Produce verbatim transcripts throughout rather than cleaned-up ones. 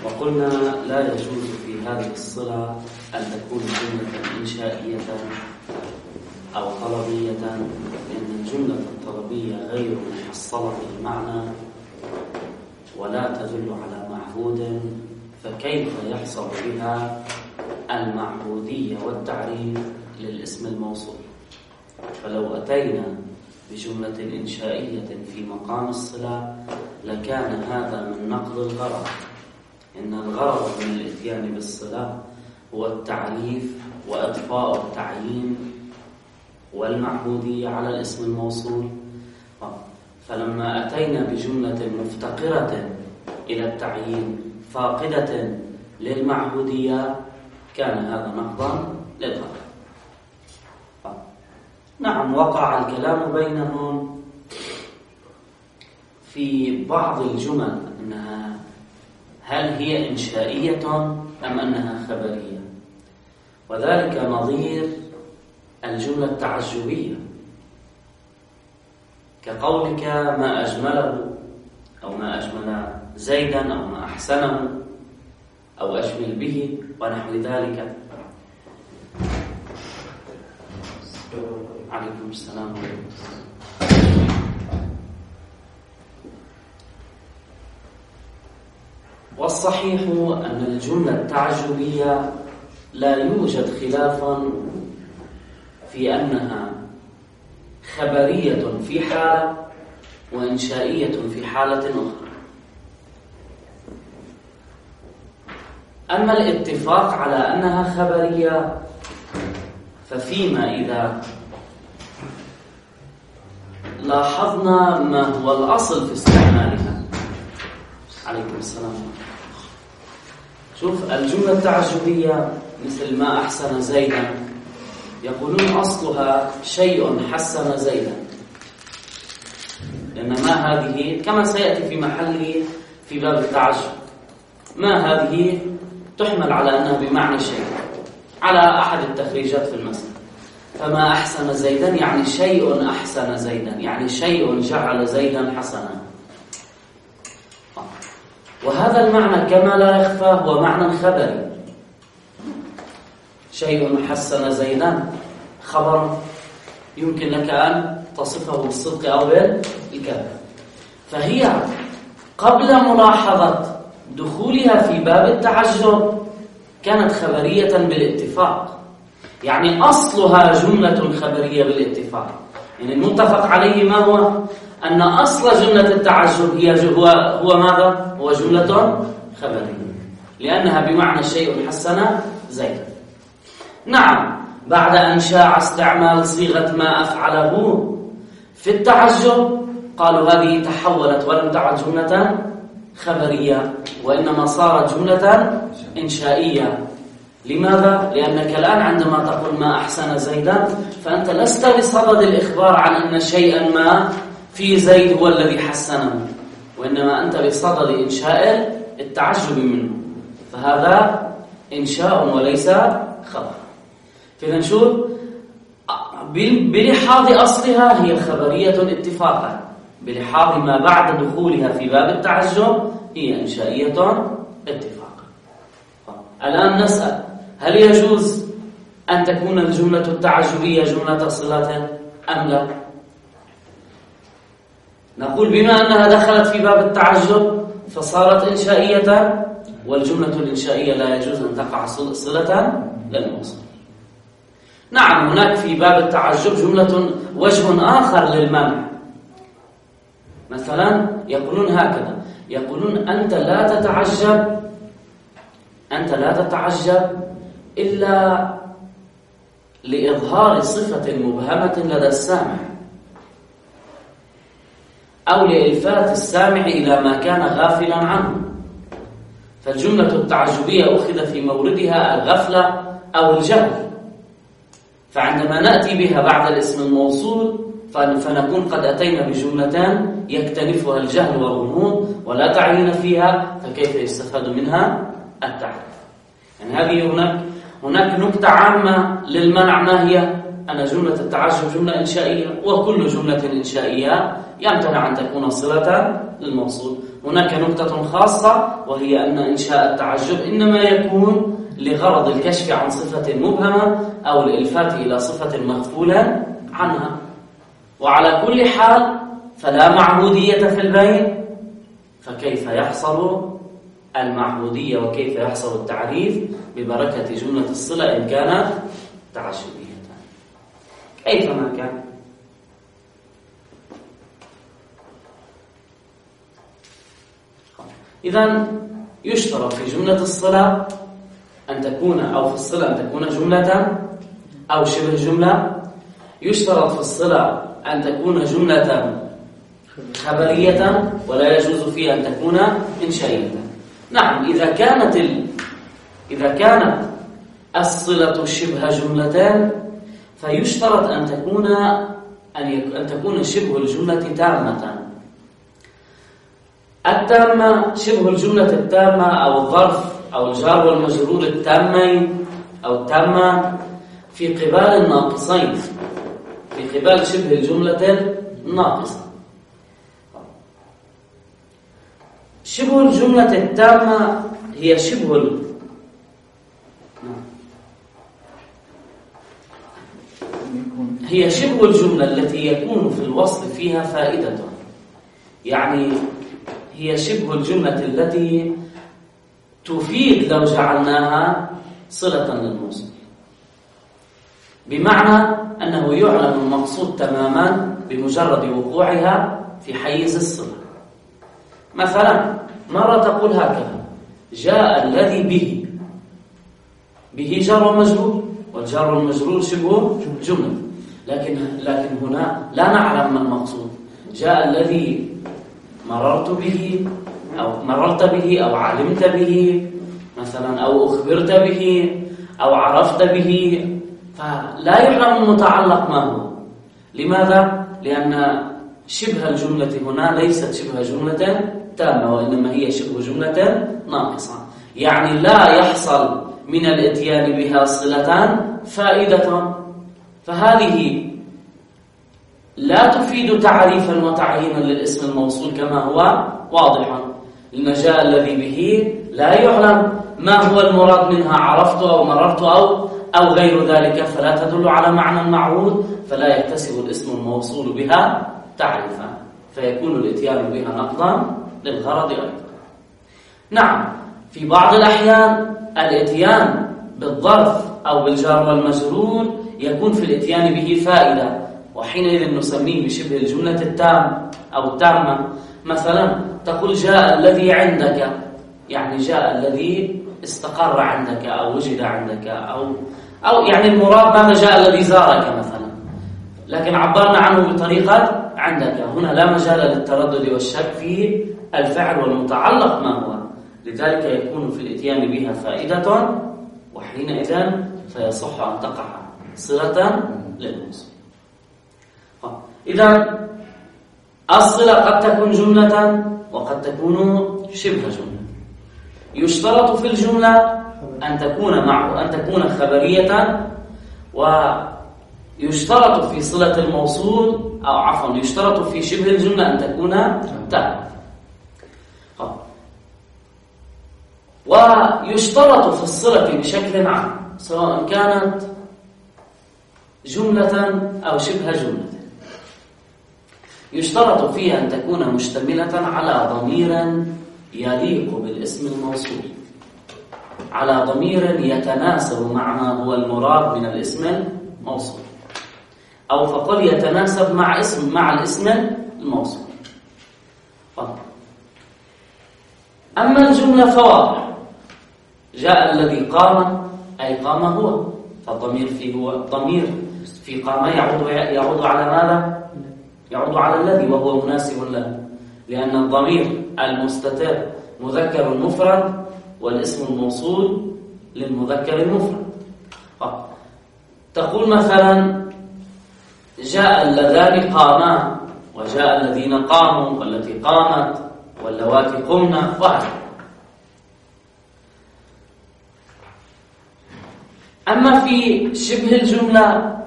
وقلنا لا يجوز في هذه الصلة أن تكون جملة إنشائية أو طلبية، لأن الجملة الطلبية غير محصلة المعنى ولا تدل على معهود، فكيف يحصل بها المعهودية والتعريف للاسم الموصول؟ فلو أتينا بجملة إنشائية في مقام الصلة لكان هذا من نقض الغرض. إن الغرض من الإتيان بالصلة هو التعريف وإضفاء التعيين والمعهودية على الاسم الموصول، فلما أتينا بجملة مفتقرة إلى التعيين فاقدة للمعهودية كان هذا نقضا للغرض. نعم، وقع الكلام بينهم في بعض الجمل أنها هل هي إنشائية أم أنها خبرية، وذلك نظير الجملة التعجبية كقولك ما أجمله أو ما أجمل زيدا أو ما أحسنه أو أجمل به ونحو ذلك. عليكم السلام عليكم. والصحيح أن الجملة التعجبية لا يوجد خلاف في أنها خبرية في حالة وإنشائية في حالة أخرى. أما الاتفاق على أنها خبرية ففيما إذا لاحظنا ما هو الأصل في استعمالها. عليكم السلام. شوف الجملة التعجبية مثل ما أحسن زيدا، يقولون أصلها شيء حسن زيدا، لأن ما هذه كما سيأتي في محله في باب التعجب، ما هذه تحمل على أنها بمعنى شيء على أحد التخريجات في المسألة. فما أحسن زيدا يعني شيء أحسن زيدا، يعني شيء جعل زيدا حسنا. وهذا المعنى كما لا يخفى هو معنى خبري. شيء حسن زيدا خبر يمكن لك أن تصفه بالصدق أو بالكذب، فهي قبل ملاحظة دخولها في باب التعجب كانت خبرية بالاتفاق، يعني أصلها جملة خبرية بالاتفاق. يعني المتفق عليه ما هو؟ أن أصل جملة التعجب هي هو, هو ماذا؟ هو جملة خبرية لأنها بمعنى شيء حسن زيدا. نعم، بعد أن شاع استعمال صيغة ما أفعله في التعجب قالوا هذه تحولت ولم تعد جملة خبرية وإنما صارت جملة إنشائية. لماذا؟ لأنك الآن عندما تقول ما أحسن زيدا فأنت لست بصدد الإخبار عن أن شيئا ما في زيد هو الذي حسنه، وإنما أنت بصدد إنشاء التعجب منه، فهذا إنشاء وليس خبر. فإذا شوف، بلحاظ أصلها هي خبرية اتفاقا، بلحاظ ما بعد دخولها في باب التعجب هي إنشائية اتفاقا. الآن نسأل هل يجوز أن تكون الجملة التعجبية جملة صلة أم لا؟ نقول بما أنها دخلت في باب التعجب فصارت إنشائية، والجملة الإنشائية لا يجوز أن تقع صلة للموصول. نعم، هناك في باب التعجب جملة وجه آخر للمنع، مثلا يقولون هكذا، يقولون أنت لا تتعجب أنت لا تتعجب إلا لإظهار صفة مبهمة لدى السامع أو لإلفات السامع إلى ما كان غافلا عنه. فالجملة التعجبية أخذ في موردها الغفلة أو الجهل، فعندما نأتي بها بعد الاسم الموصول فنكون قد أتينا بجملتان يكتنفها الجهل والغموض ولا تعيين فيها، فكيف يستفاد منها التعريف؟ يعني هذه هناك هناك نكتة عامة للمنع، ما هي؟ أن جملة التعجب جملة إنشائية، وكل جملة إنشائية يمتنع أن تكون صلة للموصول. هناك نقطة خاصة، وهي أن إنشاء التعجب إنما يكون لغرض الكشف عن صفة مبهمة أو الإلفات إلى صفة مغفولة عنها. وعلى كل حال فلا معبودية في البين، فكيف يحصل المعبودية وكيف يحصل التعريف ببركة جملة الصلة إن كانت تعجبية كيفما كان؟ إذن يشترط في جملة الصلة أن تكون، أو في الصلة أن تكون جملة أو شبه جملة. يشترط في الصلة أن تكون جملة خبرية، ولا يجوز فيها أن تكون إنشائية. نعم، إذا كانت ال... إذا كانت الصلة شبه جملتان فيشترط أن تكون أن, يك... أن تكون شبه الجملة تامة. التامة، شبه الجملة التامة أو الظرف أو الجار والمجرور التامين أو التامة في قبال الناقصين، في قبال شبه الجملة الناقصة. شبه الجملة التامة هي شبه ال... هي شبه الجملة التي يكون في الوصف فيها فائدة، يعني هي شبه الجملة التي تفيد لو جعلناها صلة للموصول، بمعنى أنه يعلم المقصود تماما بمجرد وقوعها في حيز الصلة. مثلا مرة تقول هكذا: جاء الذي به، به جار ومجرور، والجار والمجرور شبه جملة، لكن لكن هنا لا نعلم ما المقصود. جاء الذي مررت به أو مررت به أو علمت به مثلا، أو أخبرت به أو عرفت به، فلا يعلم المتعلق ما هو. لماذا؟ لأن شبه الجملة هنا ليست شبه جملة تامة، وإنما هي شبه جملة ناقصة، يعني لا يحصل من الاتيان بها صلتان فائدة، فهذه لا تفيد تعريفا وتعيينا للاسم الموصول كما هو واضح. لأن جاء الذي به لا يعلم ما هو المراد منها، عرفت أو مررت أو أو غير ذلك، فلا تدل على معنى معهود، فلا يكتسب الاسم الموصول بها تعريفا، فيكون الاتيان بها نقضا للغرض أيضا. نعم، في بعض الأحيان الاتيان بالظرف أو بالجار والمجرور يكون في الاتيان به فائدة، وحينئذ نسميه بشبه الجملة التام أو التامة. مثلا تقول جاء الذي عندك، يعني جاء الذي استقر عندك أو وجد عندك، أو أو يعني المراد ماذا؟ جاء الذي زارك مثلا، لكن عبرنا عنه بطريقة عندك. هنا لا مجال للتردد والشك في الفعل والمتعلق ما هو، لذلك يكون في الاتيان بها فائدة، وحينئذ فيصح أن تقع صلة للموصول. إذا الصلة قد تكون جملة وقد تكون شبه جملة. يشترط في الجملة أن تكون مع أن تكون خبرية، ويشترط في صلة الموصول أو عفوا يشترط في شبه الجملة أن تكون تامة. ويشترط في الصلة بشكل عام سواء كانت جملة أو شبه جملة، يشترط فيها أن تكون مشتملة على ضمير يليق بالاسم الموصول، على ضمير يتناسب مع ما هو المراد من الاسم الموصول، أو فقل يتناسب مع اسم مع الاسم الموصول. أما الجملة فواضح: جاء الذي قام، أي قام هو، فالضمير فيه هو ضمير في قام يعود يعود على ماذا؟ يعود على الذي، وهو مناسب له، لأن الضمير المستتر مذكر مفرد، والاسم الموصول للمذكر المفرد. تقول مثلا جاء اللذان قاما، وجاء الذين قاموا، والتي قامت، واللواتي قمنا، وهكذا. أما في شبه الجملة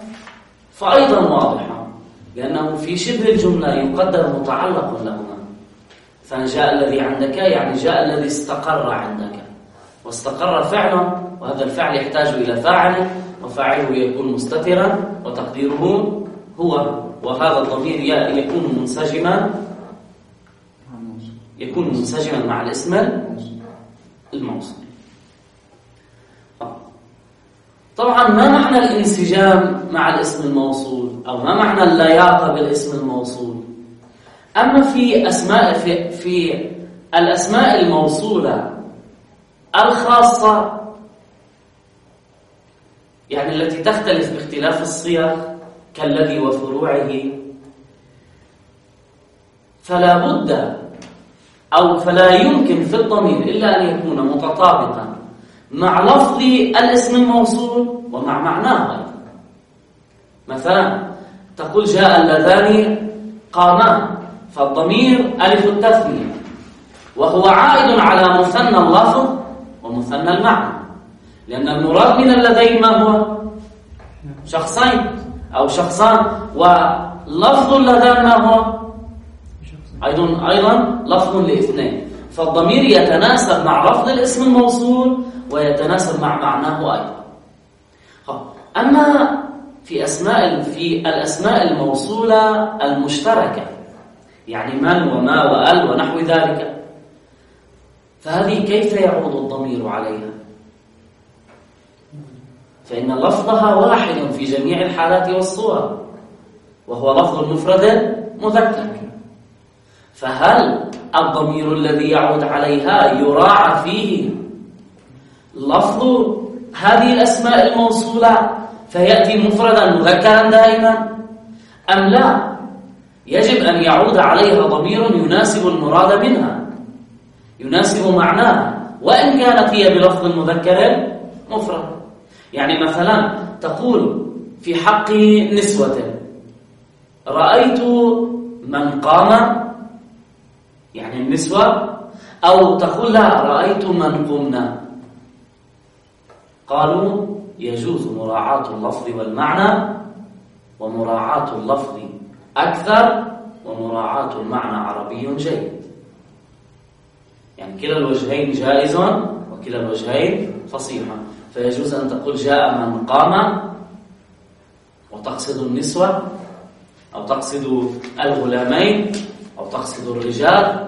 فأيضا واضحة، لأنه في شبه الجملة يقدر متعلق لهما، فجاء الذي عندك يعني جاء الذي استقر عندك، واستقر فعلا، وهذا الفعل يحتاج إلى فاعل، وفاعله يكون مستترا وتقديره هو، وهذا الضمير يكون منسجما يكون منسجما مع الاسم الموصول. طبعا ما معنى الانسجام مع الاسم الموصول، أو ما معنى اللياقة بالاسم الموصول؟ أما في أسماء في, في الأسماء الموصولة الخاصة، يعني التي تختلف باختلاف الصيغ كالذي وفروعه، فلا بد أو فلا يمكن في الضمير إلا أن يكون متطابقا مع لفظ الاسم الموصول ومع معناه. مثلا تقول جاء اللذان قاما، فالضمير ألف التثنية، وهو عائد على مثنى اللفظ ومثنى المعنى، لأن المراد من اللذين ما هو؟ شخصين أو شخصان، ولفظ اللذان ما هو؟ أيضا أيضا لفظ لاثنين، فالضمير يتناسب مع لفظ الاسم الموصول ويتناسب مع معناه أيضا. أما في أسماء في الأسماء الموصولة المشتركة، يعني من وما وأل ونحو ذلك، فهذه كيف يعود الضمير عليها؟ فإن لفظها واحد في جميع الحالات والصور، وهو لفظ المفرد مذكر، فهل الضمير الذي يعود عليها يراعى فيه لفظ هذه الأسماء الموصولة فيأتي مفردا مذكرا دائما، أم لا؟ يجب أن يعود عليها ضمير يناسب المراد منها، يناسب معناها، وإن كانت هي بلفظ مذكر مفرد. يعني مثلا تقول في حق نسوة رأيت من قام، يعني النسوة، أو تقول لا رأيت من قمنا. قالوا يجوز مراعاة اللفظ والمعنى، ومراعاة اللفظ أكثر، ومراعاة المعنى عربي جيد. يعني كلا الوجهين جائز وكلا الوجهين فصيحا، فيجوز أن تقول جاء من قام وتقصد النسوة، أو تقصد الغلامين، أو تقصد الرجال،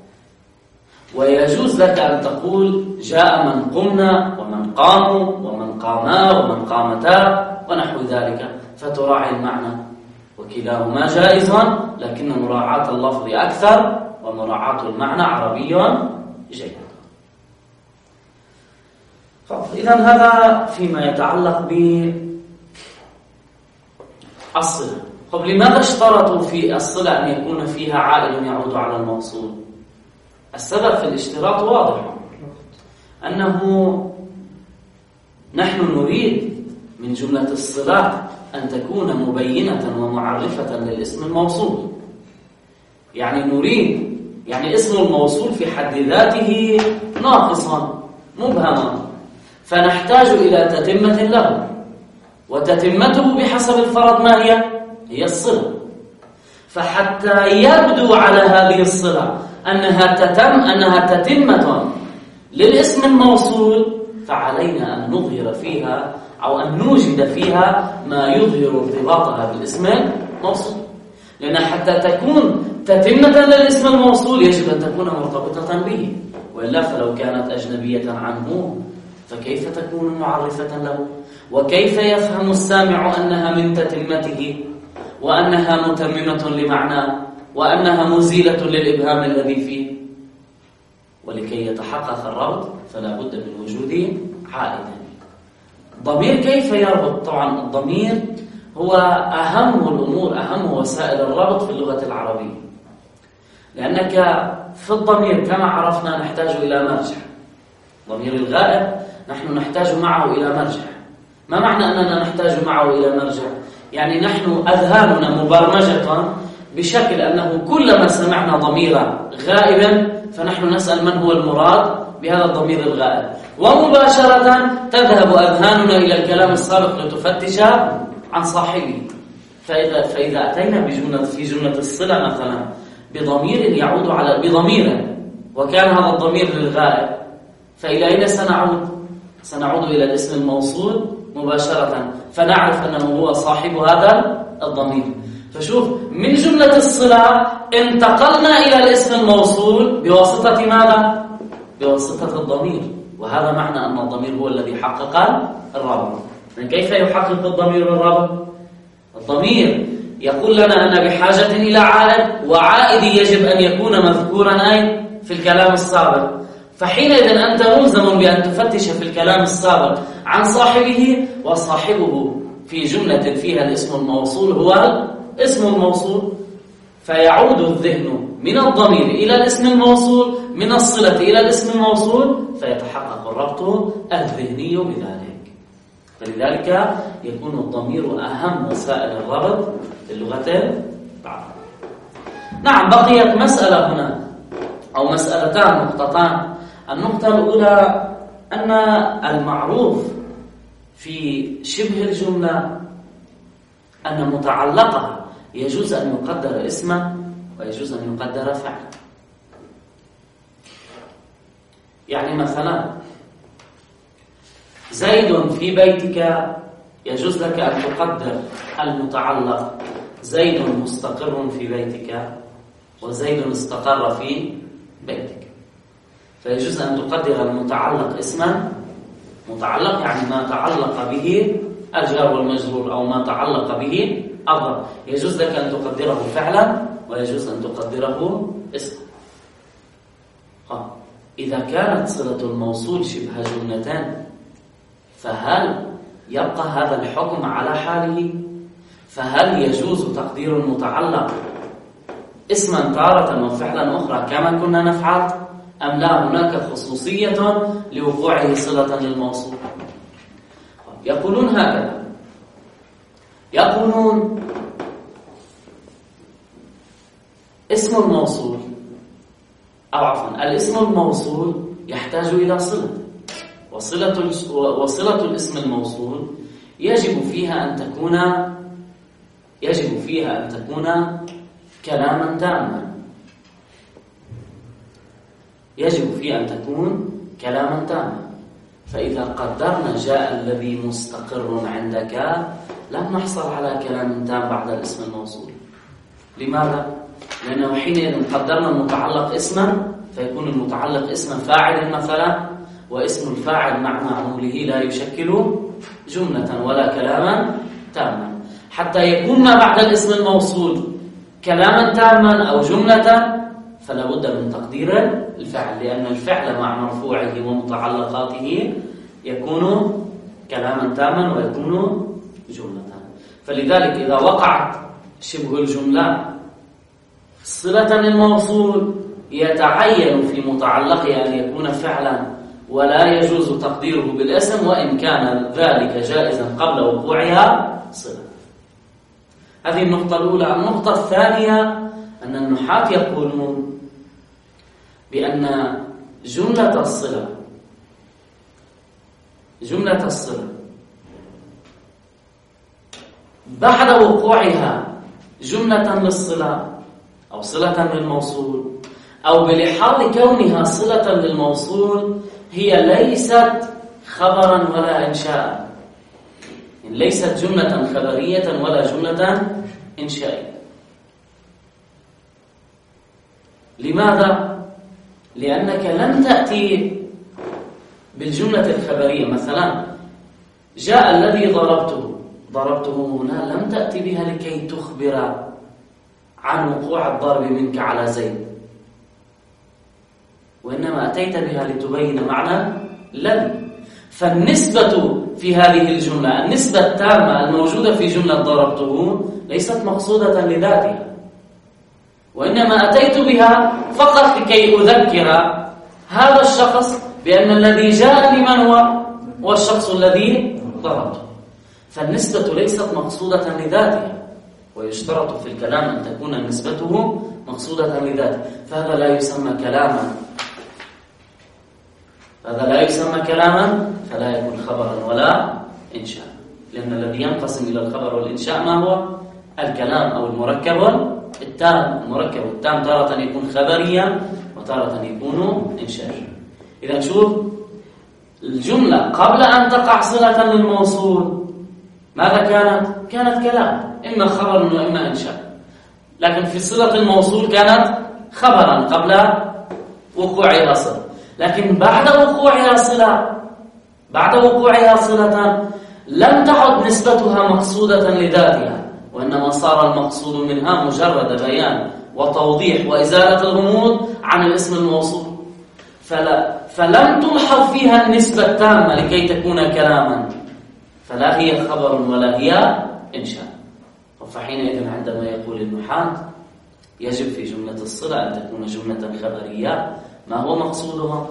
ويجوز لك أن تقول جاء من قمنا ومن قاموا ومن قاما ومن قامتا ونحو ذلك، فتراعي المعنى، وكلاهما جائز، لكن مراعاة اللفظ أكثر ومراعاة المعنى عربي جيد. إذن هذا فيما يتعلق بالصلة. طب لماذا اشترطوا في الصلة أن يكون فيها عائد يعود على الموصول؟ السبب في الاشتراط واضح، أنه نحن نريد من جملة الصلة أن تكون مبينة ومعرفة للاسم الموصول. يعني نريد، يعني اسم الموصول في حد ذاته ناقصا مبهما، فنحتاج إلى تتمة له، وتتمته بحسب الفرض ما هي؟ هي الصلة. فحتى يبدو على هذه الصلة أنها تتم أنها تتمة للاسم الموصول، فعلينا أن نظهر فيها أو أن نوجد فيها ما يظهر ارتباطها بالاسم الموصول، لأن حتى تكون تتمة للاسم الموصول يجب أن تكون مرتبطة به، وإلا فلو كانت أجنبية عنه فكيف تكون معرفة له؟ وكيف يفهم السامع أنها من تتمته، وأنها متممة لمعناه، وأنها مزيلة للإبهام الذي فيه؟ ولكي يتحقق الربط فلا بد من وجود عائد. ضمير كيف يربط؟ طبعا الضمير هو أهم الأمور، أهم وسائل الربط في اللغة العربية، لأنك في الضمير كما عرفنا نحتاج إلى مرجع. ضمير الغائب نحن نحتاج معه إلى مرجع. ما معنى أننا نحتاج معه إلى مرجع؟ يعني نحن أذهاننا مبرمجة بشكل أنه كلما سمعنا ضميرا غائبا فنحن نسأل من هو المراد بهذا الضمير الغائب، ومباشرة تذهب أذهاننا إلى الكلام السابق لتفتش عن صاحبه. فإذا, فإذا أتينا بجملة في جملة الصلة مثلا بضمير يعود على بضمير، وكان هذا الضمير للغائب، فإلى أين سنعود؟ سنعود إلى الاسم الموصول مباشرة، فنعرف أنه هو صاحب هذا الضمير. فشوف، من جملة الصلة انتقلنا إلى الاسم الموصول بواسطة ماذا؟ بواسطة الضمير، وهذا معنى أن الضمير هو الذي حقق الرابط. كيف يحقق الضمير الرابط؟ الضمير يقول لنا أن بحاجة إلى عائد، وعائد يجب أن يكون مذكورا أي في الكلام السابق، فحينئذ أنت ملزم بأن تفتش في الكلام السابق عن صاحبه، وصاحبه في جملة فيها الاسم الموصول هو اسم الموصول، فيعود الذهن من الضمير إلى الاسم الموصول، من الصلة إلى الاسم الموصول، فيتحقق الربط الذهني بذلك. فلذلك يكون الضمير أهم وسائل الربط في اللغة العربية. نعم، بقيت مسألة هنا أو مسألتان، نقطتان. النقطة الأولى أن المعروف في شبه الجملة أن متعلقها يجوز أن يقدر اسما ويجوز أن يقدر فعلا. يعني مثلا زيد في بيتك، يجوز لك أن تقدر المتعلق زيد مستقر في بيتك، وزيد استقر في بيتك، فيجوز أن تقدر المتعلق اسما، متعلق يعني ما تعلق به الجار والمجرور أو ما تعلق به الضرب، يجوز لك أن تقدره فعلا ويجوز أن تقدره اسما. إذا كانت صلة الموصول شبه جملتان، فهل يبقى هذا الحكم على حاله؟ فهل يجوز تقدير المتعلق اسما تارة وفعلا أخرى كما كنا نفعل، أم لا هناك خصوصية لوقوعه صلة للموصول؟ يقولون هكذا، يقولون اسم الموصول أو عفوا الاسم الموصول يحتاج إلى صلة، وصلة وصلة الاسم الموصول يجب فيها أن تكون يجب فيها أن تكون كلاما تاما، يجب فيها أن تكون كلاما تاما. فإذا قدرنا جاء الذي مستقر عندك، لم نحصل على كلام تام بعد الاسم الموصول. لماذا؟ لأنه حينئذ قدرنا المتعلق اسما، فيكون المتعلق اسما فاعل مثلا، واسم الفاعل مع معموله لا يشكل جملة ولا كلاما تاما. حتى يكون ما بعد الاسم الموصول كلاما تاما أو جملة، فلا بد من تقدير الفعل، لأن الفعل مع مرفوعه ومتعلقاته يكون كلاما تاما ويكون جملة. فلذلك إذا وقعت شبه الجملة صلة الموصول، يتعين في متعلقه أن يكون فعلا، ولا يجوز تقديره بالاسم، وإن كان ذلك جائزا قبل وقوعها صلة. هذه النقطة الأولى. النقطة الثانية أن النحاة يقولون بأن جملة الصلة جملة الصلة بعد وقوعها جملة للصلة أو صلة للموصول، أو بلحاظ كونها صلة للموصول، هي ليست خبرا ولا إنشاء، يعني ليست جملة خبرية ولا جملة إنشائية. لماذا؟ لأنك لم تأتي بالجملة الخبرية. مثلا جاء الذي ضربته ضربته هنا، لم تأتي بها لكي تخبر عن وقوع الضرب منك على زيد، وإنما أتيت بها لتبين معنى الذي. فالنسبة في هذه الجملة، النسبة التامة الموجودة في جملة ضربته، ليست مقصودة لذاتها، وإنما أتيت بها فقط لكي أذكر هذا الشخص بأن الذي جاء لمن هو هو الشخص الذي ضربته. فالنسبة ليست مقصودة لذاتها، ويشترط في الكلام أن تكون نسبته مقصودة لذاته، فهذا لا يسمى كلاما هذا لا يسمى كلاما فلا يكون خبرا ولا إنشاء، لأن الذي ينقسم إلى الخبر والإنشاء ما هو؟ الكلام أو المركب التام مركب والتام تارة يكون خبريا وتارة يكون إنشائيا. إذا شوف الجملة قبل أن تقع صلة للموصول ماذا كانت؟ كانت كلام، إما خبر وإما إنشاء، لكن في صلة الموصول كانت خبرا قبل وقوعها صلة. لكن بعد وقوعها صلة بعد وقوعها صلة لم تعد نسبتها مقصودة لذاتها، وإنما صار المقصود منها مجرد بيان وتوضيح وإزالة الغموض عن الاسم الموصول، فلا فلم تلحظ فيها النسبة التامة لكي تكون كلاما، فلا هي خبر ولا هي إنشاء. فحينئذ عندما يقول النحاة يجب في جملة الصلة أن تكون جملة خبرية، ما هو مقصودها؟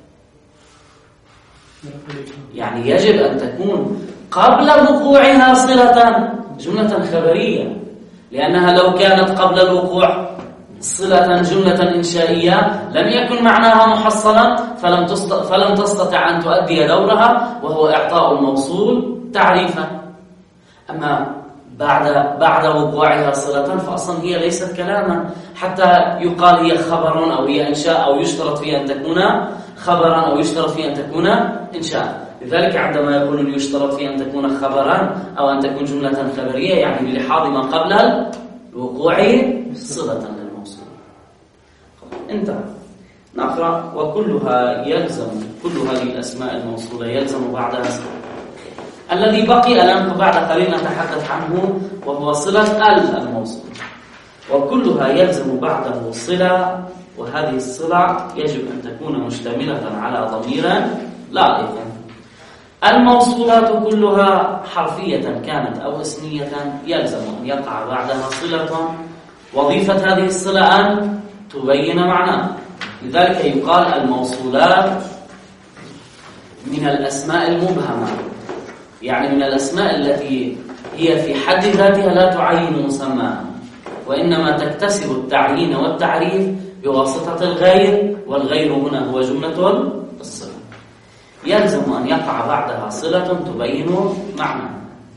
يعني يجب أن تكون قبل وقوعها صلة جملة خبرية، لأنها لو كانت قبل الوقوع صلة جملة إنشائية لم يكن معناها محصلا، فلم فلم تستطع أن تؤدي دورها وهو إعطاء الموصول تعريفا. أما بعد بعد وقوعها صلة فأصلا هي ليست كلاما حتى يقال هي خبر أو هي إنشاء، أو يشترط فيها أن تكون خبرا أو يشترط فيها أن تكون إنشاء. لذلك عندما يقول يشترط فيها أن تكون خبرا أو أن تكون جملة خبرية يعني بلحاظ ما قبل الوقوع صلة للموصول. انتهى. نقرأ. وكلها يلزم كل هذه الأسماء الموصولة يلزم بعدها صلة. الذي بقي الآن بعد قليل نتحدث عنه وهو صلة ال الموصول. وكلها يلزم بعده صلة، وهذه الصلة يجب أن تكون مشتملة على ضمير لائق. الموصولات كلها حرفية كانت أو اسمية يلزم أن يقع بعدها صلة، وظيفة هذه الصلة أن تبين معناه. لذلك يقال الموصولات من الأسماء المبهمة، يعني من الأسماء التي هي في حد ذاتها لا تعين مسماها، وإنما تكتسب التعيين والتعريف بواسطة الغير، والغير هنا هو جملة الصلة. يلزم أن يقع بعدها صلة تبين معنى.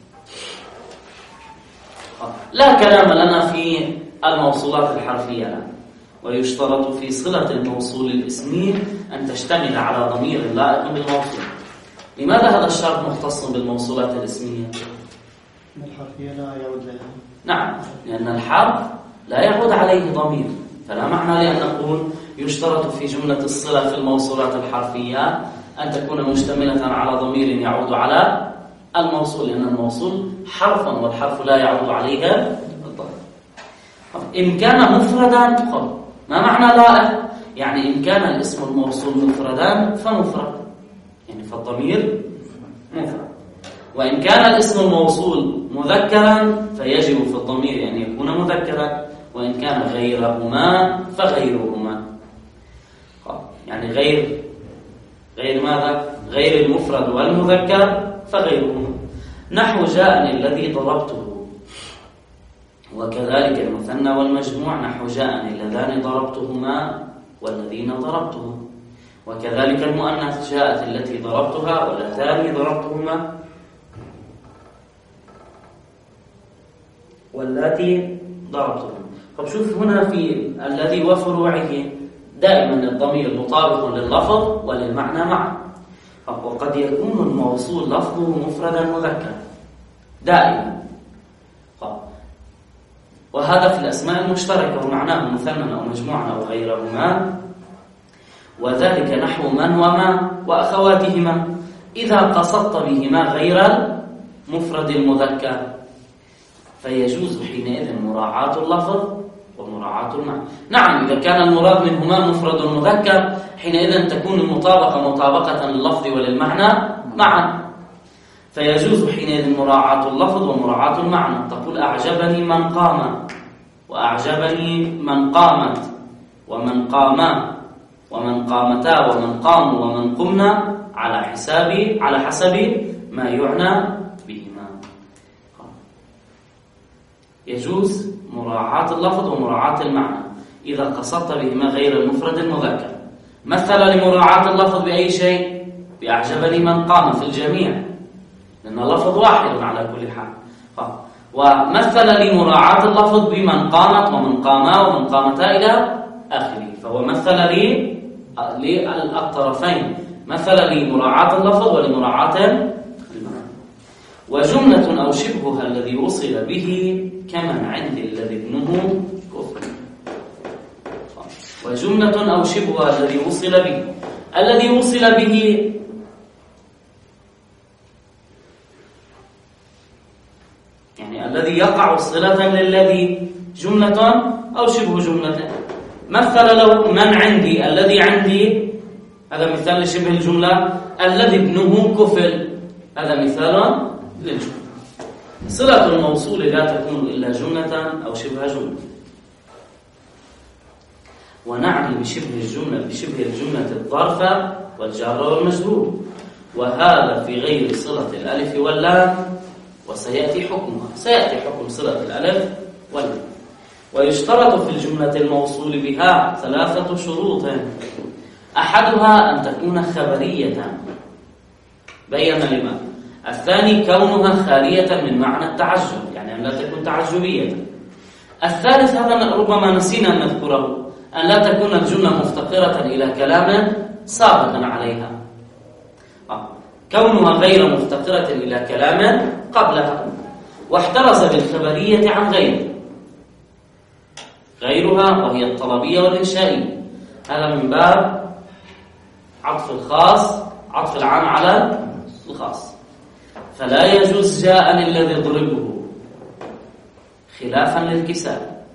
لا كلام لنا في الموصولات الحرفية الآن. ويشترط في صلة الموصول الاسمي أن تشتمل على ضمير لائق بالموصول. لماذا هذا الشرط مختص بالموصولات الاسمية؟ الحرفية لا يعود لها. نعم، لأن الحرف لا يعود عليه ضمير، فلا معنى لأن نقول يشترط في جملة الصلة في الموصولات الحرفية أن تكون مشتملة على ضمير يعود على الموصول، لأن الموصول حرف والحرف لا يعود عليه الضمير. إن كان مفردا قل ما معنى لائق؟ يعني إن كان الاسم الموصول مفردا فمفرد، يعني فالضمير مفرد. وإن كان الاسم الموصول مذكرا فيجب في الضمير أن يكون مذكرا، وإن كان غيرهما فغيرهما. يعني غير غير ماذا؟ غير المفرد والمذكر فغيرهما. نحو جاءني الذي ضربته، وكذلك المثنى والمجموع نحو جاءني اللذان ضربتهما والذين ضربتهم، وكذلك المؤنث جاءت التي ضربتها واللذان ضربتهما واللاتي ضربتهما. طب شوف هنا في الذي وفروعه دائما الضمير مطابق لللفظ وللمعنى معا، وقد يكون الموصول لفظه مفردا مذكرا دائما، وهذا في الأسماء المشتركة ومعناه مثنى أو مجموعة أو غيرهما، وذلك نحو من وما وأخواتهما إذا قصدت بهما غير المفرد المذكر، فيجوز حينئذ مراعاة اللفظ ومراعاة المعنى. نعم، إذا كان المراد منهما مفرد مذكر حينئذ تكون المطابقة مطابقة لللفظ وللمعنى معا، فيجوز حينئذ مراعاة اللفظ ومراعاة المعنى. تقول أعجبني من قام، وأعجبني من قامت، ومن قاما، ومن قامتا، ومن قاموا، ومن قمنا، على حساب على حسب ما يعنى بهما. يجوز مراعاة اللفظ ومراعاة المعنى إذا قصدت بهما غير المفرد المذكر. مثل لمراعاة اللفظ بأي شيء؟ بأعجبني من قام في الجميع، لأن اللفظ واحد على كل حال. ومثل لي مراعاة اللفظ بمن قامت ومن قاما ومن قامتا إلى آخره، فهو مثل لي للطرفين، مثل لي مراعاة اللفظ ولمراعاة المعنى. وجملة أو شبهها الذي وصل به كمن عند الذي ابنه كفر. وجملة أو شبهها الذي وصل به، الذي وصل به يعني الذي يقع صلة للذي جملة أو شبه جملة. مثل لو من عندي، الذي عندي هذا مثال لشبه الجملة، الذي ابنه كفل هذا مثال للجملة. صلة الموصول لا تكون إلا جملة أو شبه جملة. ونعني بشبه الجملة بشبه الجملة الظرف والجار والمجرور، وهذا في غير صلة الألف واللام، وسيأتي حكمها، سيأتي حكم صلة الألف واللام. ويشترط في الجملة الموصول بها ثلاثة شروط، أحدها أن تكون خبرية بين لما. الثاني كونها خالية من معنى التعجب، يعني أن لا تكون تعجبية. الثالث هذا ربما نسينا أن نذكره، أن لا تكون الجملة مفتقرة إلى كلام سابق عليها. آه. كونها غير مفتقرة إلى كلام قبلها. واحترز بالخبرية عن غيره، غيرها وهي الطلبية والإنشائية، هذا من باب عطف الخاص عطف العام على الخاص. فلا يجوز جاءني الذي ضربه خلافا للكساء.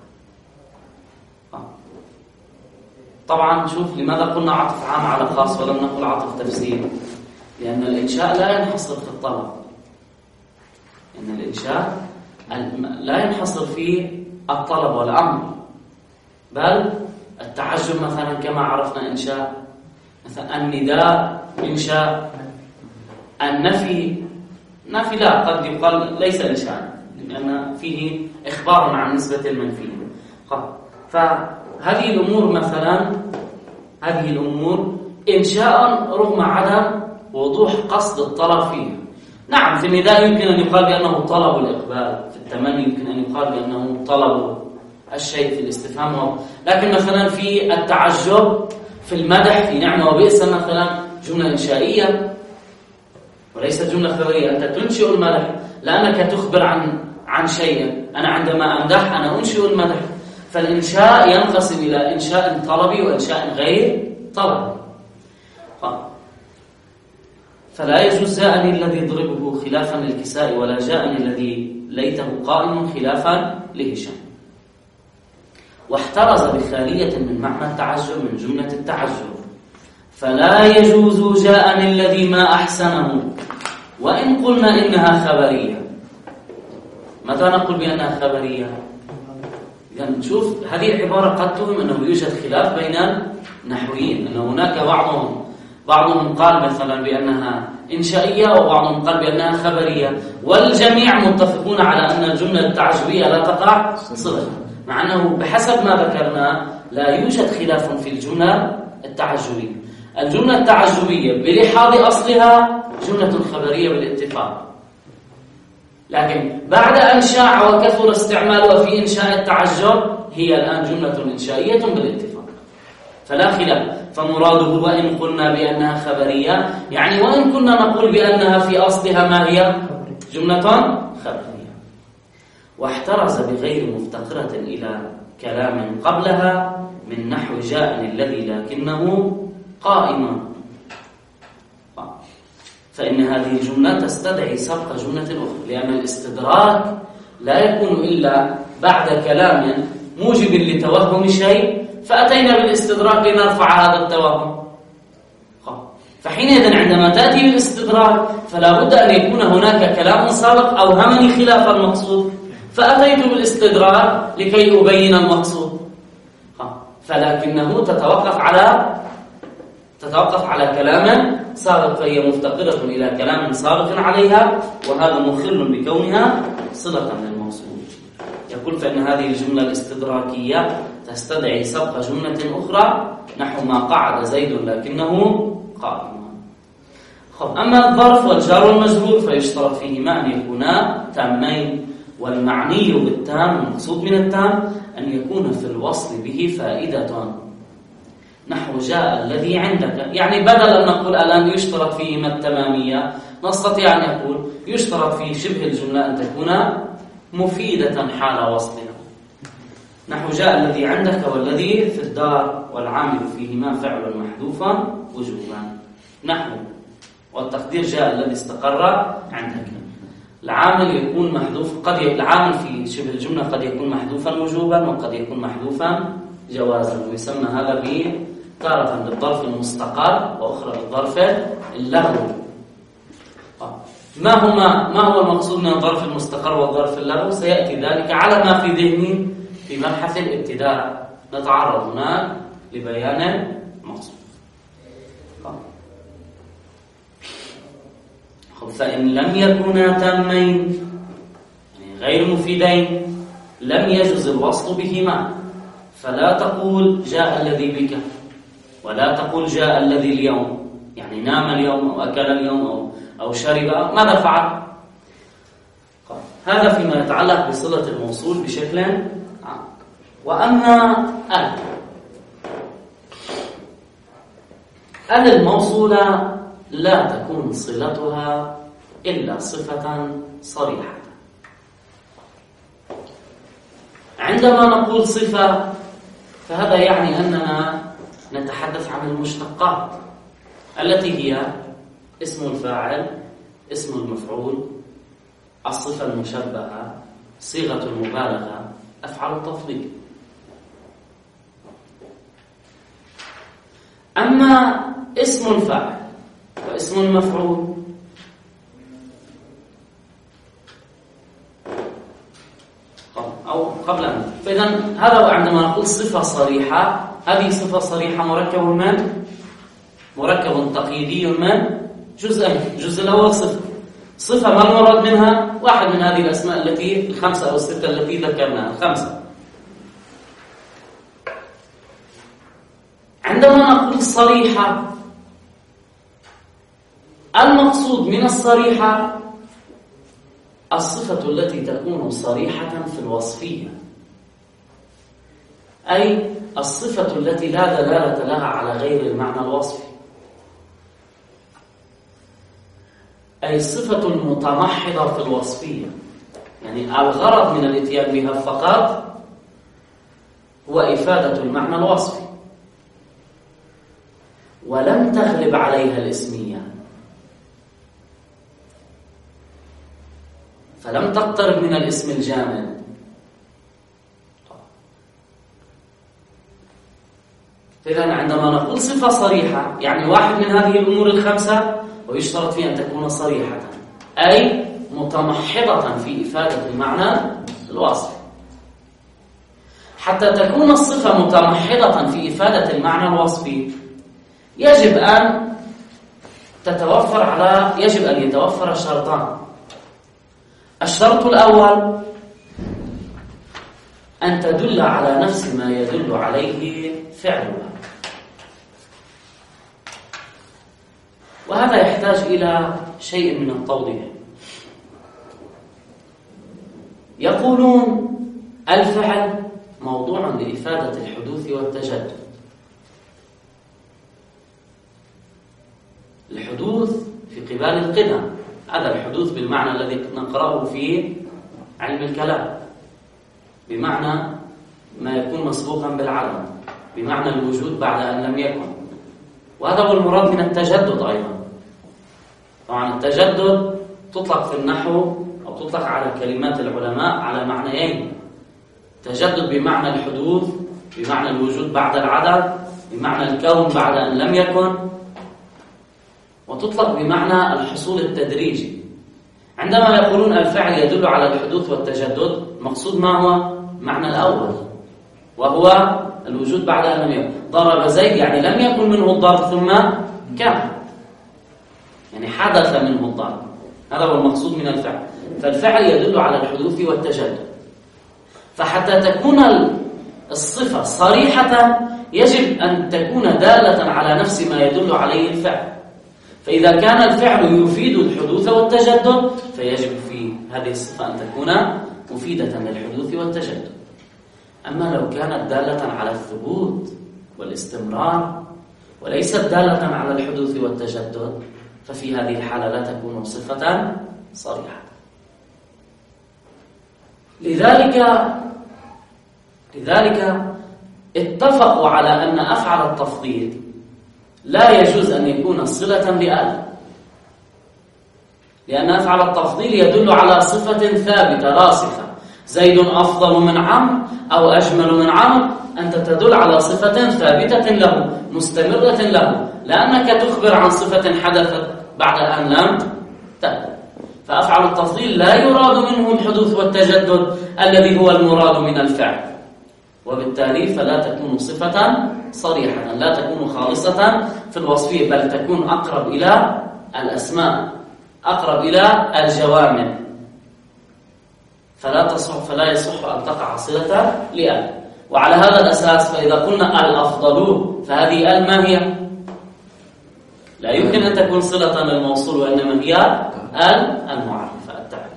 طبعا شوف لماذا قلنا عطف عام على خاص ولم نقل عطف تفسير؟ لأن الإنشاء لا ينحصر في الطلب، إن الإنشاء لا ينحصر في الطلب والأمر، بل التعجب مثلا كما عرفنا إنشاء، مثلا النداء إنشاء، النفي نفي لا قد يقال ليس إنشاء لأن فيه إخبار عن نسبة المنفي. فهذه الأمور مثلا هذه الأمور إنشاء رغم عدم وضوح قصد الطلب فيها. نعم في النداء يمكن أن يقال بأنه طلب الإقبال، في التمني يمكن أن يقال بأنه طلب الشيء في الاستفهام، لكن مثلا في التعجب في المدح في نعمة وبئس مثلا جملة إنشائية وليست جملة خبرية. أنت تنشئ المدح لأنك تخبر عن عن شيء، أنا عندما أمدح أنا أنشئ المدح. فالإنشاء ينقسم إلى إنشاء طلبي وإنشاء غير طلبي. فلا يجوز جاءني الذي ضربه خلافا للكساء، ولا جاءني الذي ليته قائم خلافا لهشام. واحترز بخالية من معنى التعجب من جملة التعجب، فلا يجوز جاءني الذي ما أحسنه وإن قلنا إنها خبرية. متى نقول بأنها خبرية؟ يعني نشوف هذه العبارة قد تهم أنه يوجد خلاف بين النحويين، أن هناك بعضهم بعضهم قال مثلا بأنها إنشائية وبعضهم قال بأنها خبرية، والجميع متفقون على أن الجملة التعجبية لا تقع صلة، مع أنه بحسب ما ذكرنا لا يوجد خلاف في الجملة التعجبية. الجملة التعجبية بلحاظ أصلها جملة خبرية بالاتفاق، لكن بعد أن شاع وكثر استعمالها في إنشاء التعجب هي الآن جملة إنشائية بالاتفاق، فلا خلاف. فمراده وإن قلنا بأنها خبرية يعني وإن كنا نقول بأنها في أصلها ما هي جملة خبرية. واحترز بغير مفتقرة إلى كلام قبلها من نحو جاءني الذي لكنه قائما، فإن هذه الجملة تستدعي سبق جملة أخرى، لأن الاستدراك لا يكون إلا بعد كلام موجب لتوهم شيء فأتينا بالاستدراك لنرفع هذا التوهم. فحينئذ عندما تأتي بالاستدراك فلا بد أن يكون هناك كلام سابق أوهمني خلاف المقصود، فأتيت بالاستدراك لكي أبين المقصود. فلكنه تتوقف على تتوقف على كلام سابق، فهي مفتقرة إلى كلام سابق عليها، وهذا مخل بكونها صلة للموصول. يقول فإن هذه الجملة الاستدراكية تستدعي سبق جملة أخرى نحو ما قعد زيد لكنه قائم. أما الظرف والجار والمجرور فيشترط فيهما أن يكونا تامين، والمعني بالتام المقصود من التام أن يكون في الوصل به فائدة، نحو جاء الذي عندك. يعني بدل أن نقول الآن يشترط فيهما التمامية، نستطيع أن يقول يشترط في شبه الجملة أن تكون مفيدة حال وصلها، نحو جاء الذي عندك والذي في الدار والعامل فيهما فعل محذوفا وجوبا، نحو والتقدير جاء الذي استقر عندك. العامل يكون محذوف، قد ي... العامل في شبه الجملة قد يكون محذوفا وجوبا وقد يكون محذوفا جوازا، ويسمى هذا تارة بالظرف المستقر وأخرى بالظرف اللغوي. ما هما ما هو المقصود من الظرف المستقر والظرف اللغوي؟ سيأتي ذلك على ما في ذهني في مبحث الابتداء، نتعرض هناك لبيان المقصود. فإن لم يكونا تامين يعني غير مفيدين لم يجوز الوصل بهما، فلا تقول جاء الذي بك، ولا تقول جاء الذي اليوم، يعني نام اليوم أو أكل اليوم أو أو شرب، ماذا فعل؟ هذا فيما يتعلق بصلة الموصول بشكل عام. وأما ال ال الموصولة لا تكون صلتها إلا صفة صريحة. عندما نقول صفة فهذا يعني أننا نتحدث عن المشتقات التي هي اسم الفاعل، اسم المفعول، الصفة المشبهة، صيغة المبالغة، أفعال التفضيل. أما اسم الفاعل واسم المفعول أو قبل أن فإذا هذا عندما نقول صفة صريحة، هذه صفة صريحة مركب من مركب تقييدي من جزئين. الجزء الأول صفة صفة ما المراد منها؟ واحد من هذه الأسماء التي الخمسة أو الستة التي ذكرناها، الخمسة. عندما نقول صريحة، المقصود من الصريحة الصفة التي تكون صريحة في الوصفية، أي الصفة التي لا دلالة لها على غير المعنى الوصفي، أي الصفة المتمحضة في الوصفية، يعني الغرض من الاتيان بها فقط هو إفادة المعنى الوصفي، ولم تغلب عليها الاسمية، فلم تقترب من الاسم الجامد. فإذا عندما نقول صفة صريحة يعني واحد من هذه الأمور الخمسة، ويشترط فيها أن تكون صريحة أي متمحضة في إفادة المعنى الوصفي. حتى تكون الصفة متمحضة في إفادة المعنى الوصفي يجب أن تتوفر على يجب أن يتوفر شرطان. الشرط الأول أن تدل على نفس ما يدل عليه فعلها، وهذا يحتاج إلى شيء من التوضيح. يقولون الفعل موضوع لإفادة الحدوث والتجدد. الحدوث في قبال القدم، هذا الحدوث بالمعنى الذي نقرأه في علم الكلام، بمعنى ما يكون مسبوقا بالعدم، بمعنى الوجود بعد أن لم يكن، وهذا هو المراد من التجدد أيضا. طبعا التجدد تطلق في النحو أو تطلق على كلمات العلماء على معنيين: تجدد بمعنى الحدوث، بمعنى الوجود بعد العدم، بمعنى الكون بعد أن لم يكن، وتطلق بمعنى الحصول التدريجي. عندما يقولون الفعل يدل على الحدوث والتجدد، المقصود ما هو؟ معنى الأول، وهو الوجود بعد أن لم يكن. ضرب زيد يعني لم يكن منه الضرب ثم كان، يعني حدث منه الضرب، هذا هو المقصود من الفعل. فالفعل يدل على الحدوث والتجدد. فحتى تكون الصفة صريحة يجب أن تكون دالة على نفس ما يدل عليه الفعل. فإذا كان الفعل يفيد الحدوث والتجدد فيجب في هذه الصفة أن تكون مفيدة للحدوث والتجدد. أما لو كانت دالة على الثبوت والاستمرار وليست دالة على الحدوث والتجدد ففي هذه الحالة لا تكون صفة صريحة. لذلك لذلك اتفقوا على أن أفعل التفضيل لا يجوز أن يكون صلة بآل، لأن أفعل التفضيل يدل على صفة ثابتة راسخة. زيد أفضل من عمرو أو أجمل من عمرو، أنت تدل على صفة ثابتة له مستمرة له، لأنك تخبر عن صفة حدثت بعد أن لم تأتي. فأفعل التفضيل لا يراد منه الحدوث والتجدد الذي هو المراد من الفعل، وبالتالي فلا تكون صفة صريحة، لا تكون خالصة في الوصفية، بل تكون أقرب إلى الأسماء، أقرب إلى الجوامع، فلا تصح فلا يصح أن تقع صلة لأل. وعلى هذا الأساس فإذا قلنا الأفضل فهذه أل ما هي؟ لا يمكن أن تكون صلة للموصول، وإنما هي أل المعرفة التعريف.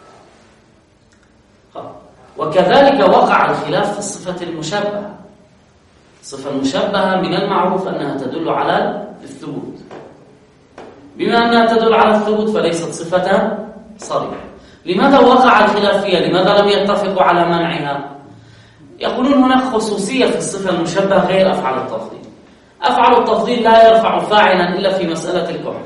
وكذلك وقع الخلاف في الصفة المشبهة. الصفة المشبهة من المعروف أنها تدل على الثبوت، بما أنها تدل على الثبوت فليست صفة صريحة. لماذا وقع الخلاف فيها؟ لماذا لم يتفقوا على منعها؟ يقولون هناك خصوصية في الصفة المشبهة غير أفعل التفضيل. أفعل التفضيل لا يرفع فاعلا إلا في مسألة الكحل،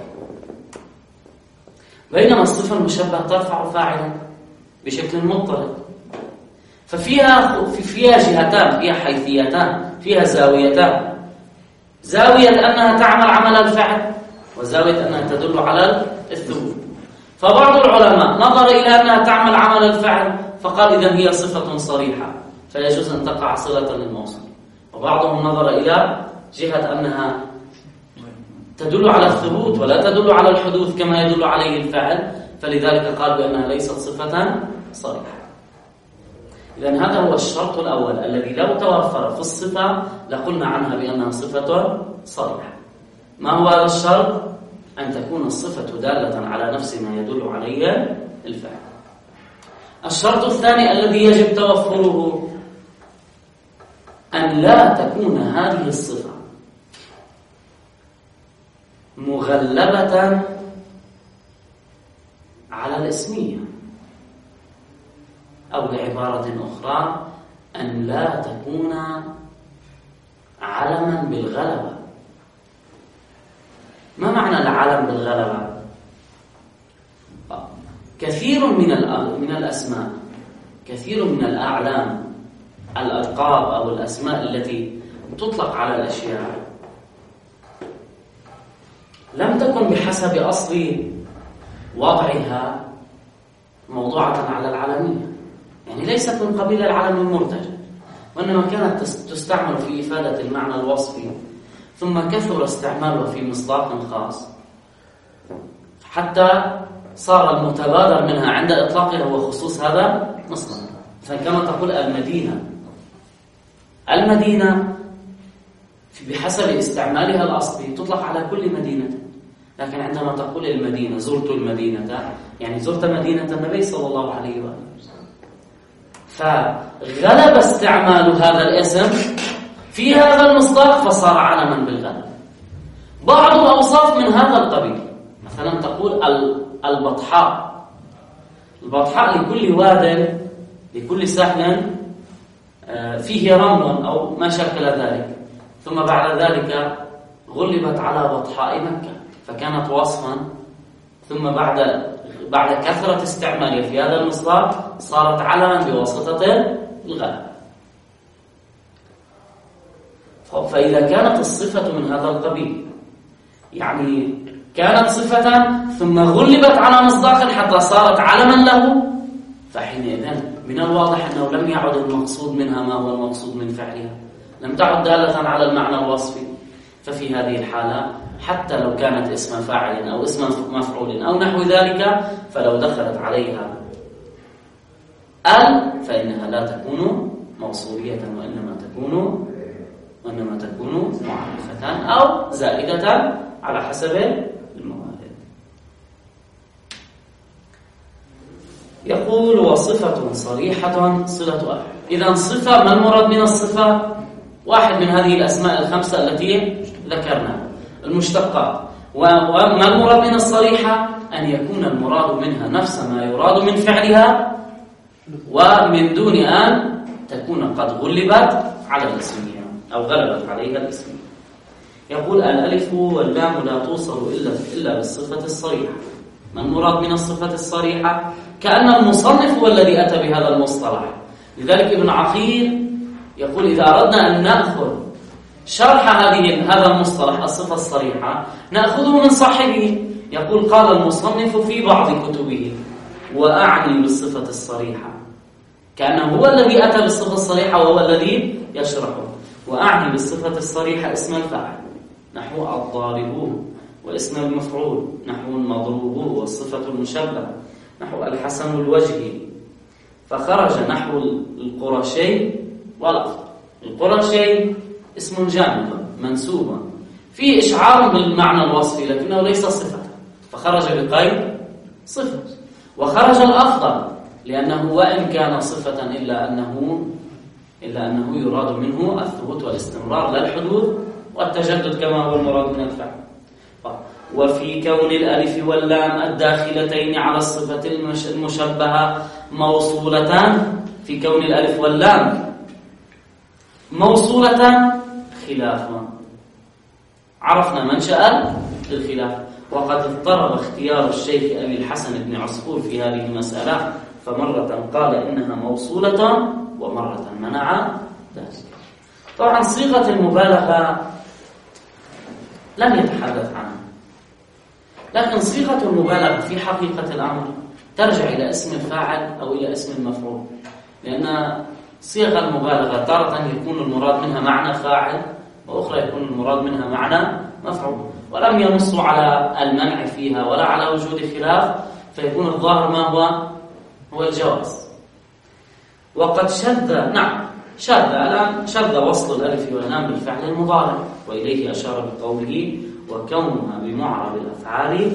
بينما الصفة المشبهة ترفع فاعلا بشكل مضطرد. ففيها فيها جهتان، فيها حيثيتان، فيها زاويتان: زاوية أنها تعمل عمل الفعل، وزاوية أنها تدل على الثبوت. فبعض العلماء نظر إلى أنها تعمل عمل الفعل فقال إذن هي صفة صريحة فيجوز أن تقع صلة للموصول، وبعضهم نظر إلى جهة أنها تدل على الثبوت ولا تدل على الحدوث كما يدل عليه الفعل، فلذلك قال بأنها ليست صفة صريحة. إذن هذا هو الشرط الأول الذي لو توفر في الصفة لقلنا عنها بأنها صفة صريحة. ما هو هذا الشرط؟ أن تكون الصفة دالة على نفس ما يدل عليه الفعل. الشرط الثاني الذي يجب توفره أن لا تكون هذه الصفة مغلبة على الاسمية، أو بعبارة أخرى أن لا تكون علما بالغلبة. ما معنى العلم بالغلبة؟ كثير من من الأسماء، كثير من الأعلام، الألقاب أو الأسماء التي تطلق على الأشياء لم تكن بحسب أصل وضعها موضوعة على العالمية، يعني ليست من قبيل العلم المرتجع، وإنما كانت تستعمل في إفادة المعنى الوصفي، ثم كثر استعمالها في مصداق خاص حتى صار المتبادر منها عند إطلاقها هو خصوص هذا مصدر. فكما تقول المدينة، المدينة بحسب استعمالها الأصلي تطلق على كل مدينة، لكن عندما تقول المدينة زرت المدينة يعني زرت مدينة النبي صلى الله عليه وآله وسلم. فغلب استعمال هذا الاسم في هذا المصداق فصار علما بالغلب. بعض الأوصاف من هذا القبيل، مثلا تقول البطحاء، البطحاء لكل واد لكل سهل فيه رمل أو ما شكل ذلك، ثم بعد ذلك غلبت على بطحاء مكة فكانت وصفا، ثم بعد بعد كثرة استعمالها في هذا المصداق صارت علما بواسطة الغلب. فإذا كانت الصفة من هذا القبيل، يعني كانت صفة ثم غلبت على مصداق حتى صارت علما له، فحينئذ من الواضح أنه لم يعد المقصود منها ما هو المقصود من فعلها، لم تعد دالة على المعنى الوصفي. ففي هذه الحالة حتى لو كانت اسم فاعل أو اسم مفعول أو نحو ذلك، فلو دخلت عليها ال فإنها لا تكون موصولية، وإنما تكون وإنما تكون معرفة أو زائدة على حسب الموارد. يقول وصفة صريحة صلة أهل. إذا صفة، ما المراد من الصفة؟ واحد من هذه الأسماء الخمسة التي ذكرناها، المشتقات. وما المراد من الصريحة؟ أن يكون المراد منها نفس ما يراد من فعلها، ومن دون أن تكون قد غلبت على الاسمية أو غلبت عليها الاسمية. يقول الألف واللام لا توصل إلا إلا بالصفة الصريحة. ما المراد من الصفة الصريحة؟ كأن المصنف هو الذي أتى بهذا المصطلح. لذلك ابن عقيل يقول إذا أردنا أن نأخذ شرح هذه هذا المصطلح الصفة الصريحة نأخذه من صاحبه. يقول قال المصنف في بعض كتبه وأعني بالصفة الصريحة، كأنه هو الذي أتى بالصفة الصريحة وهو الذي يشرحه. وأعني بالصفة الصريحة اسم الفاعل نحو الضارب، واسم المفعول نحو المضروب، والصفة المشبهة نحو الحسن الوجه. فخرج نحو القرشي والأفضل. القرشي اسم جامد منسوب فيه إشعار بالمعنى الوصفي لكنه ليس صفة، فخرج بقيد صفة. وخرج الأفضل لأنه وإن كان صفة إلا أنه إلا أنه يراد منه الثبوت والاستمرار لا الحدوث والتجدد كما هو المراد من الفعل. وفي كون الألف واللام الداخلتين على الصفة المشبهة موصولتان، في كون الألف واللام موصولتان خلافا. عرفنا منشأ الخلاف. وقد اضطرب اختيار الشيخ أبي الحسن بن عصفور في هذه المسألة، فمرة قال إنها موصولة ومرة منع ذلك. طبعا صيغة المبالغة لم يتحدث عنها، لكن صيغة المبالغة في حقيقة الأمر ترجع إلى اسم الفاعل أو إلى اسم المفعول، لأن صيغ المبالغة تارة يكون المراد منها معنى فاعل، وأخرى يكون المراد منها معنى مفعول، ولم ينصوا على المنع فيها ولا على وجود خلاف، فيكون الظاهر ما هو هو الجواز. وقد شذ نعم شذ الآن شذ وصل الألف واللام بالفعل المضارع، وإليه أشار بقوله وكونها بمعرب الأفعال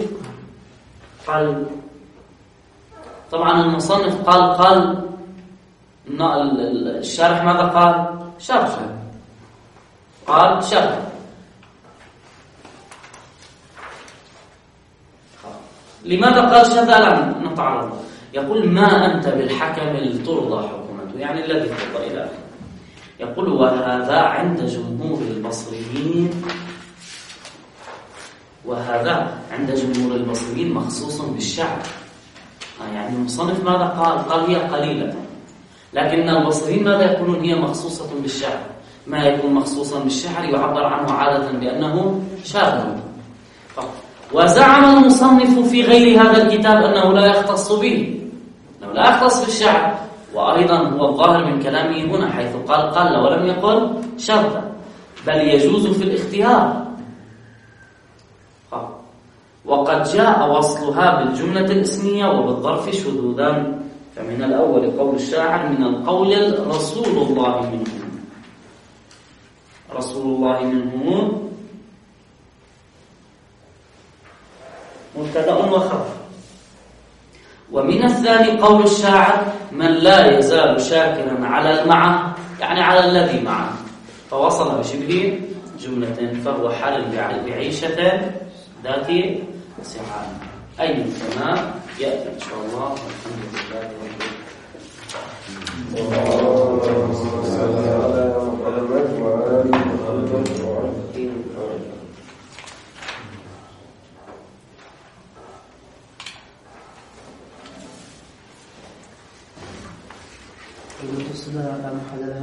قال. طبعا المصنف قال قال الشارح ماذا قال؟ شرح قال شرح. لماذا قال شذ؟ لا نتعرض. يقول ما أنت بالحكم لترضى حكمته، يعني الذي ترضى إلى آخره. يقول وهذا عند جمهور البصريين، وهذا عند جمهور البصريين مخصوص بالشعر. يعني المصنف ماذا قال؟ قال هي قليلة، لكن البصريين ماذا يقولون؟ هي مخصوصة بالشعر. ما يكون مخصوصا بالشعر يعبر عنه عادة بأنه شاذ. وزعم المصنف في غير هذا الكتاب أنه لا يختص به، أنه لا يختص بالشعر. وأيضا هو الظاهر من كلامه هنا حيث قال قل ولم يقل شذ، بل يجوز في الاختيار. وقد جاء وصلها بالجملة الاسمية وبالظرف شذوذا، فمن الأول قول الشاعر من القول رسول الله منه، رسول الله منه مبتدأ وخبر. ومن الثاني قول الشاعر من لا يزال شاكرا على المعه، يعني على الذي معه، فوصل بشبه جملة، فهو حال بعيشة ذات سعادة. أي كما يأتي إن شاء الله. والحمد لله رب العالمين.